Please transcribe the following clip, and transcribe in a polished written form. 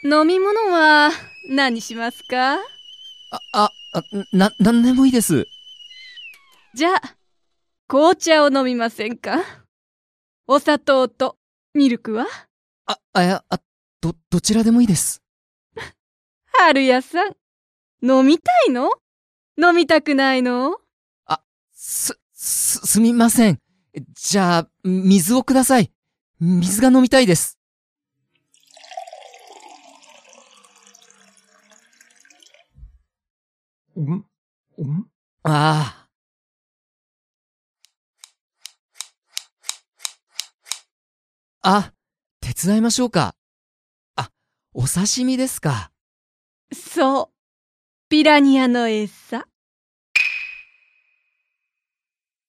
飲み物は何しますか？ なんでもいいです。 じゃあ、紅茶を飲みませんか？お砂糖とミルクは？ どちらでもいいです。 春屋さん、飲みたいの？飲みたくないの？ すみません。じゃあ、水をください。水が飲みたいです。あ手伝いましょうか。お刺身ですか。 そう、ピラニアの餌。